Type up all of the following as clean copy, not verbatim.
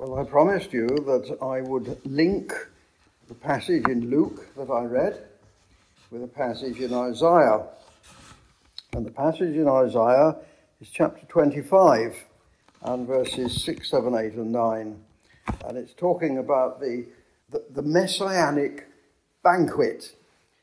Well, I promised you that I would link the passage in Luke that I read with a passage in Isaiah. And the passage in Isaiah is chapter 25 and verses 6, 7, 8 and 9. And it's talking about the messianic banquet.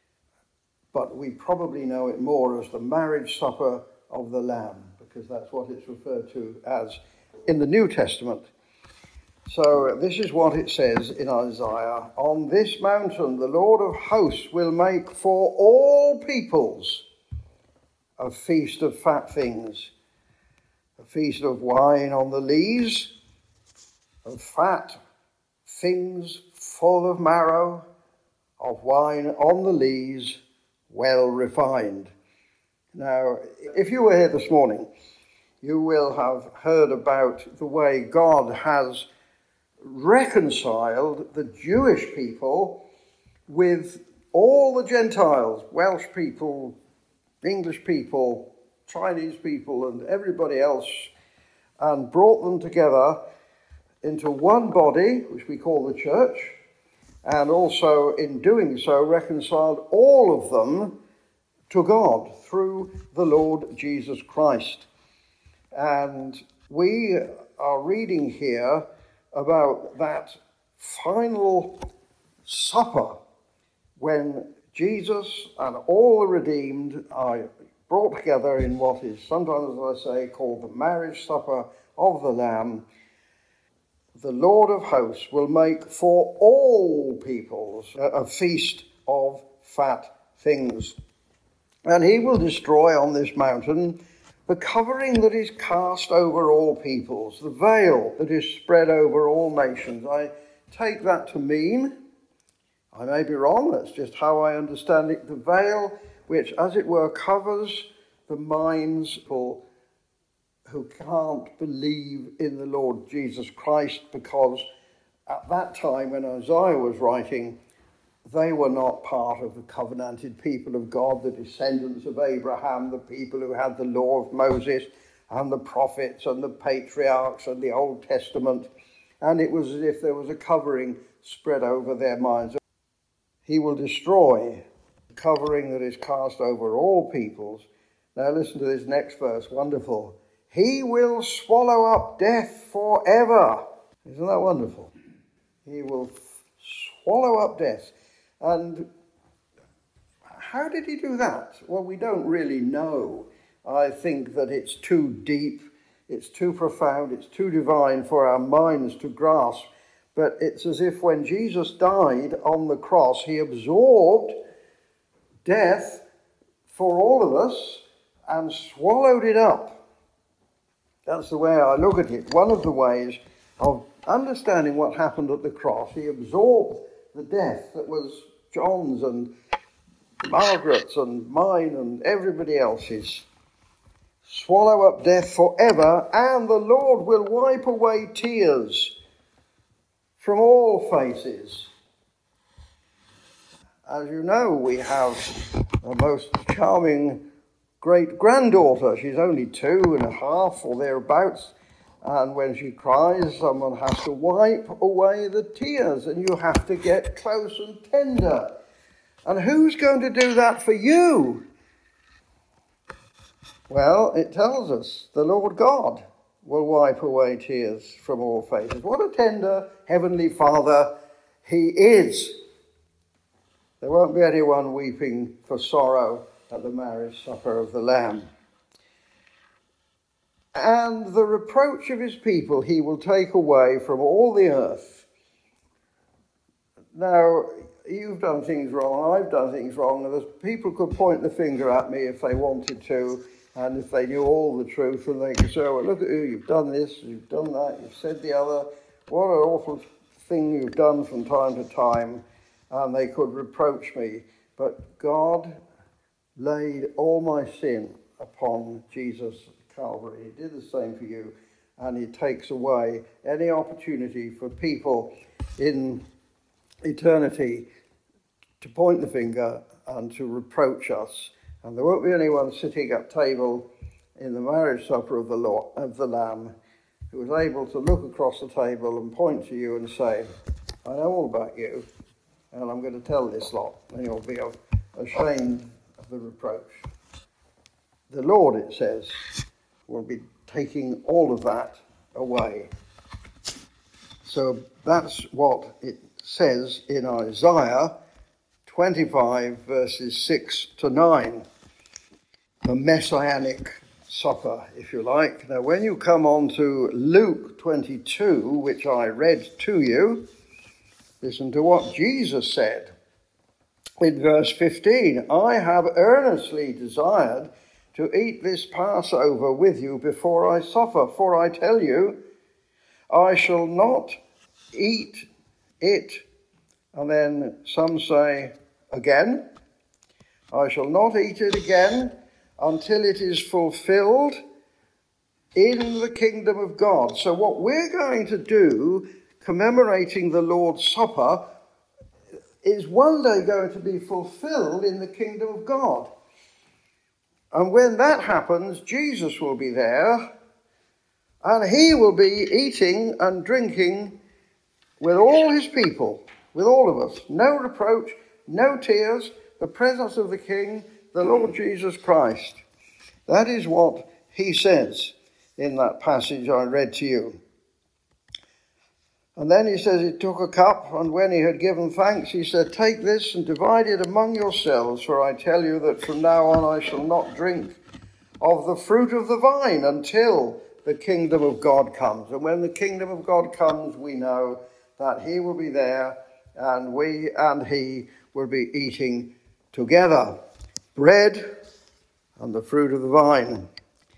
But we probably know it more as the marriage supper of the Lamb, because that's what it's referred to as in the New Testament. So this is what it says in Isaiah. On this mountain the Lord of hosts will make for all peoples a feast of fat things, a feast of wine on the lees, of fat things full of marrow, of wine on the lees, well refined. Now, if you were here this morning, you will have heard about the way God has reconciled the Jewish people with all the Gentiles, Welsh people, English people, Chinese people, and everybody else, and brought them together into one body, which we call the church, and also in doing so reconciled all of them to God through the Lord Jesus Christ. And we are reading here about that final supper when Jesus and all the redeemed are brought together in what is sometimes, as I say, called the marriage supper of the Lamb. The Lord of hosts will make for all peoples a feast of fat things. And he will destroy on this mountain the covering that is cast over all peoples, the veil that is spread over all nations. I take that to mean, I may be wrong, that's just how I understand it, the veil which, as it were, covers the minds of who can't believe in the Lord Jesus Christ, because at that time when Isaiah was writing, they were not part of the covenanted people of God, the descendants of Abraham, the people who had the law of Moses and the prophets and the patriarchs and the Old Testament. And it was as if there was a covering spread over their minds. He will destroy the covering that is cast over all peoples. Now listen to this next verse, wonderful. He will swallow up death forever. Isn't that wonderful? He will swallow up death. And how did he do that? Well, we don't really know. I think that it's too deep, it's too profound, it's too divine for our minds to grasp. But it's as if when Jesus died on the cross, he absorbed death for all of us and swallowed it up. That's the way I look at it. One of the ways of understanding what happened at the cross, he absorbed the death that was John's and Margaret's and mine and everybody else's. Swallow up death forever, and the Lord will wipe away tears from all faces. As you know, we have a most charming great-granddaughter. She's only 2.5 or thereabouts. And when she cries, someone has to wipe away the tears, and you have to get close and tender. And who's going to do that for you? Well, it tells us the Lord God will wipe away tears from all faces. What a tender heavenly Father he is. There won't be anyone weeping for sorrow at the marriage supper of the Lamb. And the reproach of his people he will take away from all the earth. Now, you've done things wrong, I've done things wrong, and people could point the finger at me if they wanted to, and if they knew all the truth, and they could say, well, look at you, you've done this, you've done that, you've said the other, what an awful thing you've done from time to time, and they could reproach me. But God laid all my sin upon Jesus Calvary. He did the same for you, and he takes away any opportunity for people in eternity to point the finger and to reproach us. And there won't be anyone sitting at table in the marriage supper of the Lamb who is able to look across the table and point to you and say, I know all about you, and I'm going to tell this lot, and you'll be ashamed of the reproach. The Lord, it says, will be taking all of that away. So that's what it says in Isaiah 25, verses 6 to 9. The Messianic Supper, if you like. Now, when you come on to Luke 22, which I read to you, listen to what Jesus said in verse 15. I have earnestly desired to eat this Passover with you before I suffer, for I tell you, I shall not eat it. And then some say again, I shall not eat it again until it is fulfilled in the kingdom of God. So what we're going to do, commemorating the Lord's Supper, is one day going to be fulfilled in the kingdom of God. And when that happens, Jesus will be there, and he will be eating and drinking with all his people, with all of us. No reproach, no tears, the presence of the King, the Lord Jesus Christ. That is what he says in that passage I read to you. And then he says he took a cup, and when he had given thanks, he said, take this and divide it among yourselves, for I tell you that from now on I shall not drink of the fruit of the vine until the kingdom of God comes. And when the kingdom of God comes, we know that he will be there, and we and he will be eating together bread and the fruit of the vine.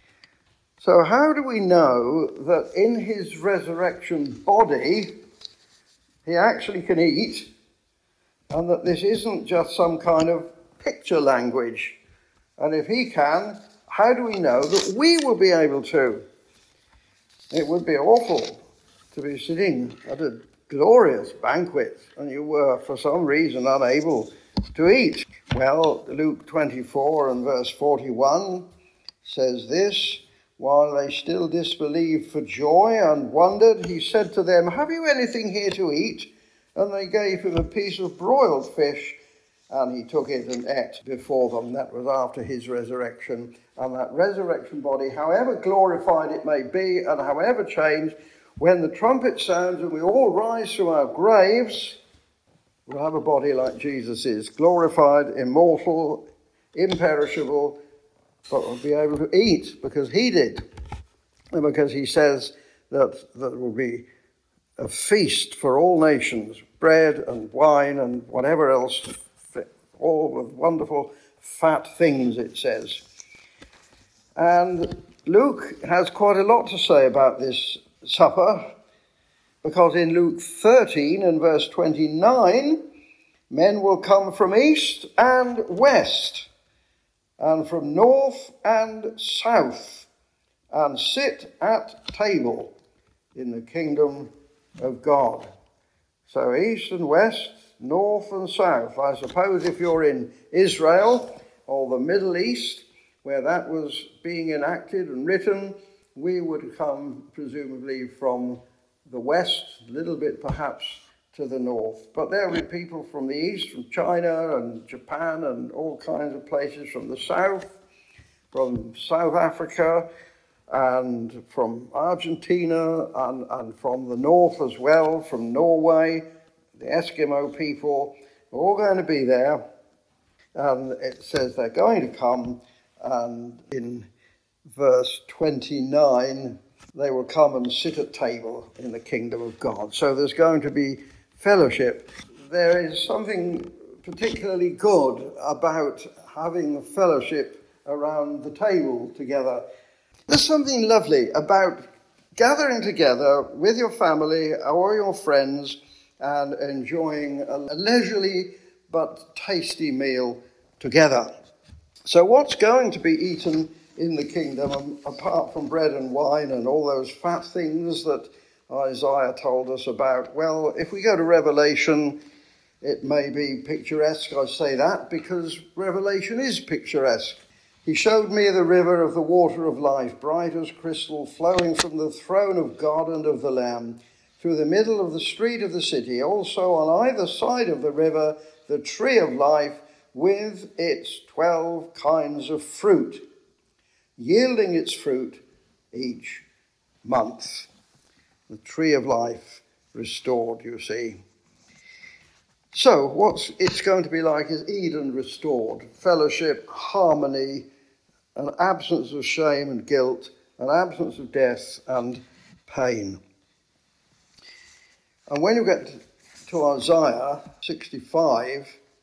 So how do we know that in his resurrection body he actually can eat, and that this isn't just some kind of picture language? And if he can, how do we know that we will be able to? It would be awful to be sitting at a glorious banquet and you were for some reason unable to eat. Well, Luke 24 and verse 41 says this, while they still disbelieved for joy and wondered, he said to them, have you anything here to eat? And they gave him a piece of broiled fish, and he took it and ate before them. That was after his resurrection. And that resurrection body, however glorified it may be and however changed, when the trumpet sounds and we all rise from our graves, we'll have a body like Jesus is, glorified, immortal, imperishable, but we'll be able to eat because he did. And because he says that there will be a feast for all nations, bread and wine and whatever else, all with wonderful fat things, it says. And Luke has quite a lot to say about this supper, because in Luke 13 and verse 29, men will come from east and west, and from north and south, and sit at table in the kingdom of God. So east and west, north and south. I suppose if you're in Israel or the Middle East, where that was being enacted and written, we would come presumably from the west, a little bit perhaps to the north. But there will be people from the east, from China and Japan and all kinds of places, from the south, from South Africa, and from Argentina, and from the north as well, from Norway. The Eskimo people are all going to be there. And it says they're going to come, and in verse 29, they will come and sit at table in the kingdom of God. So there's going to be fellowship. There is something particularly good about having a fellowship around the table together. There's something lovely about gathering together with your family or your friends and enjoying a leisurely but tasty meal together. So what's going to be eaten in the kingdom, apart from bread and wine and all those fat things that Isaiah told us about? Well, if we go to Revelation, it may be picturesque. I say that because Revelation is picturesque. He showed me the river of the water of life, bright as crystal, flowing from the throne of God and of the Lamb, through the middle of the street of the city. Also on either side of the river, the tree of life with its 12 kinds of fruit, yielding its fruit each month. The tree of life restored, you see. So what it's going to be like is Eden restored, fellowship, harmony, an absence of shame and guilt, an absence of death and pain. And when you get to Isaiah 65,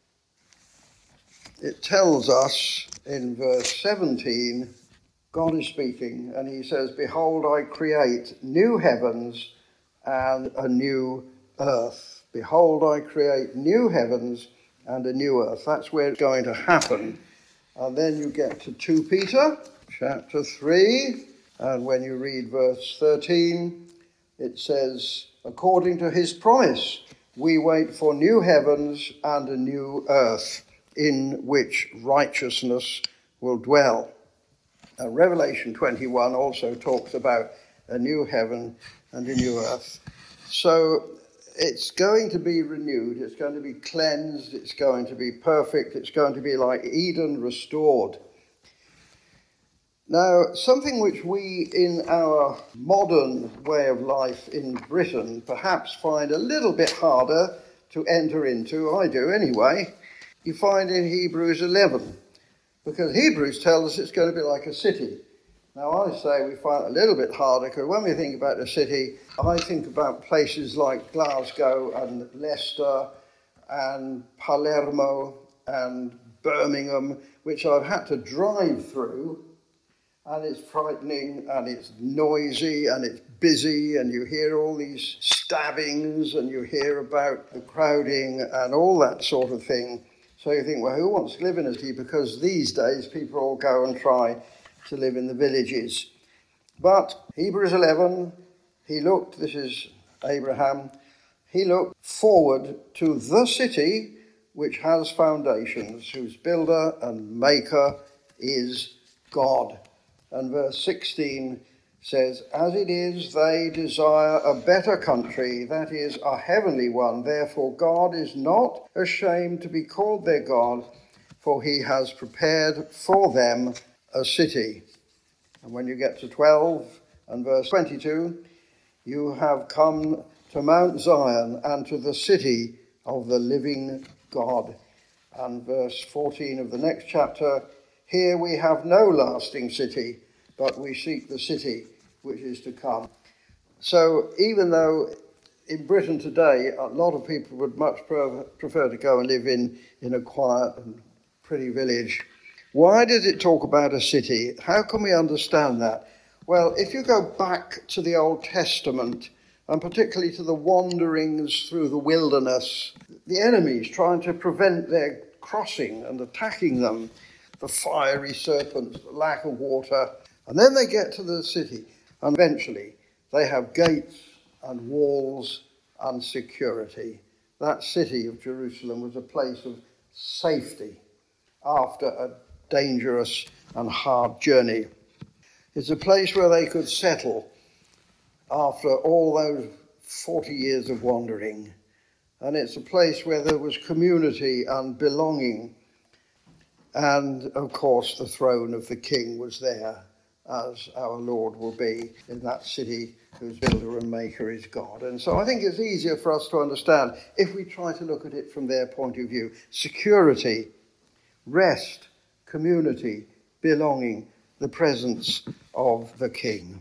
it tells us in verse 17, God is speaking, and he says, "Behold, I create new heavens and a new earth." Behold, I create new heavens and a new earth. That's where it's going to happen. And then you get to 2 Peter chapter 3, and when you read verse 13, it says, "According to his promise, we wait for new heavens and a new earth, in which righteousness will dwell." And Revelation 21 also talks about a new heaven and a new earth. So it's going to be renewed, it's going to be cleansed, it's going to be perfect, it's going to be like Eden restored. Now, something which we in our modern way of life in Britain perhaps find a little bit harder to enter into, I do anyway, you find in Hebrews 11, because Hebrews tells us it's going to be like a city. Now, I say we find it a little bit harder because when we think about a city, I think about places like Glasgow and Leicester and Palermo and Birmingham, which I've had to drive through, and it's frightening and it's noisy and it's busy and you hear all these stabbings and you hear about the crowding and all that sort of thing. So you think, well, who wants to live in a city? Because these days people all go and try to live in the villages. But Hebrews 11, this is Abraham, he looked forward to the city which has foundations, whose builder and maker is God. And verse 16 says, "As it is, they desire a better country, that is, a heavenly one. Therefore God is not ashamed to be called their God, for he has prepared for them a city." And when you get to 12 and verse 22, "You have come to Mount Zion and to the city of the living God." And verse 14 of the next chapter, "Here we have no lasting city, but we seek the city which is to come." So even though in Britain today a lot of people would much prefer to go and live in a quiet and pretty village, why does it talk about a city? How can we understand that? Well, if you go back to the Old Testament, and particularly to the wanderings through the wilderness, the enemies trying to prevent their crossing and attacking them, the fiery serpents, the lack of water, and then they get to the city, and eventually they have gates and walls and security. That city of Jerusalem was a place of safety after a dangerous and hard journey. It's a place where they could settle after all those 40 years of wandering. And it's a place where there was community and belonging. And, of course, the throne of the king was there, as our Lord will be in that city whose builder and maker is God. And so I think it's easier for us to understand if we try to look at it from their point of view. Security, rest, community, belonging, the presence of the King.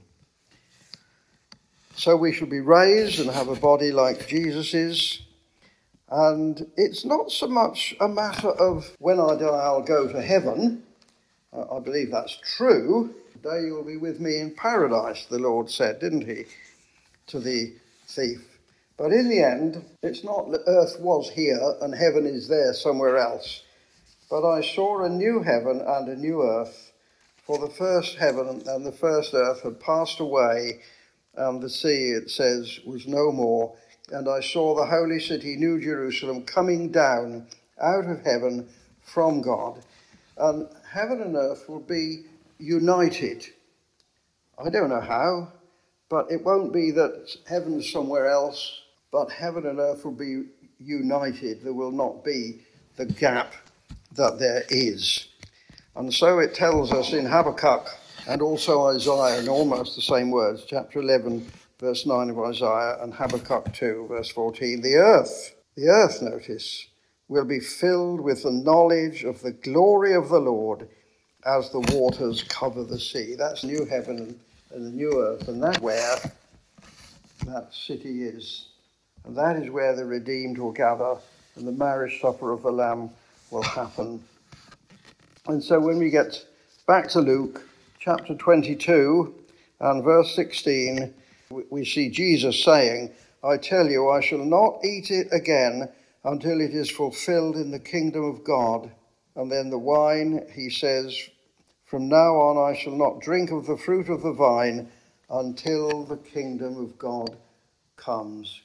So we shall be raised and have a body like Jesus's. And it's not so much a matter of when I die I'll go to heaven. I believe that's true. Today you'll be with me in paradise, the Lord said, didn't he, to the thief. But in the end, it's not that earth was here and heaven is there somewhere else. But I saw a new heaven and a new earth, for the first heaven and the first earth had passed away, and the sea, it says, was no more. And I saw the holy city, New Jerusalem, coming down out of heaven from God. and heaven and earth will be united. I don't know how, but it won't be that heaven's somewhere else, but heaven and earth will be united. There will not be the gap that there is. And so it tells us in Habakkuk and also Isaiah, in almost the same words, chapter 11, verse 9 of Isaiah, and Habakkuk 2, verse 14, the earth, notice, will be filled with the knowledge of the glory of the Lord as the waters cover the sea. That's new heaven and the new earth, and that's where that city is. And that is where the redeemed will gather, and the marriage supper of the Lamb will happen. And so when we get back to Luke, chapter 22 and verse 16, we see Jesus saying, I tell you, I shall not eat it again until it is fulfilled in the kingdom of God. And then the wine, he says, from now on I shall not drink of the fruit of the vine until the kingdom of God comes.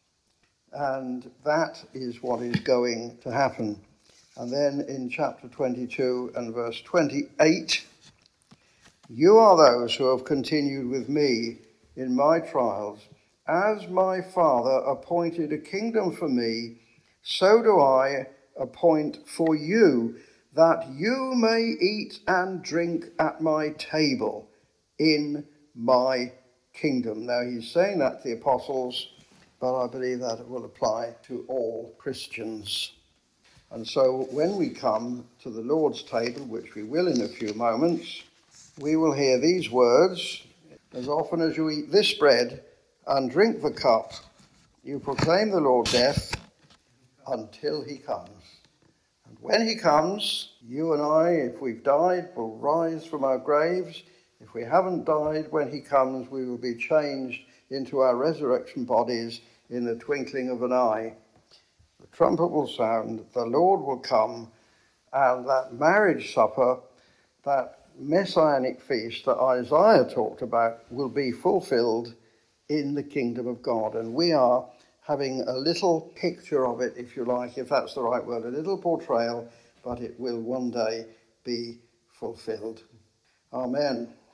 And that is what is going to happen. And then in chapter 22 and verse 28, you are those who have continued with me in my trials. As my Father appointed a kingdom for me, so do I appoint for you, that you may eat and drink at my table in my kingdom. Now he's saying that to the apostles, but I believe that it will apply to all Christians. And so when we come to the Lord's table, which we will in a few moments, we will hear these words, as often as you eat this bread and drink the cup, you proclaim the Lord's death until he comes. And when he comes, you and I, if we've died, will rise from our graves. If we haven't died, when he comes, we will be changed into our resurrection bodies in the twinkling of an eye. The trumpet will sound, the Lord will come, and that marriage supper, that messianic feast that Isaiah talked about, will be fulfilled in the kingdom of God. And we are having a little picture of it, if you like, if that's the right word, a little portrayal, but it will one day be fulfilled. Amen.